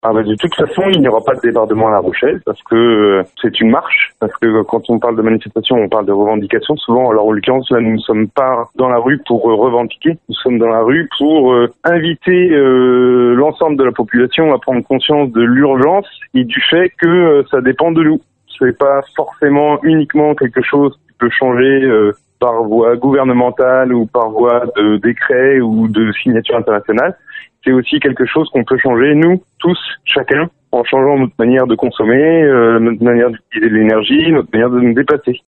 De toute façon, il n'y aura pas de débordement à La Rochelle parce que c'est une marche. Parce que quand on parle de manifestation, on parle de revendication souvent. Alors en l'occurrence, là, nous ne sommes pas dans la rue pour revendiquer. Nous sommes dans la rue pour inviter l'ensemble de la population à prendre conscience de l'urgence et du fait que ça dépend de nous. C'est pas forcément uniquement quelque chose qui peut changer par voie gouvernementale ou par voie de décret ou de signature internationale. C'est aussi quelque chose qu'on peut changer, nous, tous, chacun, en changeant notre manière de consommer, notre manière d'utiliser l'énergie, notre manière de nous déplacer.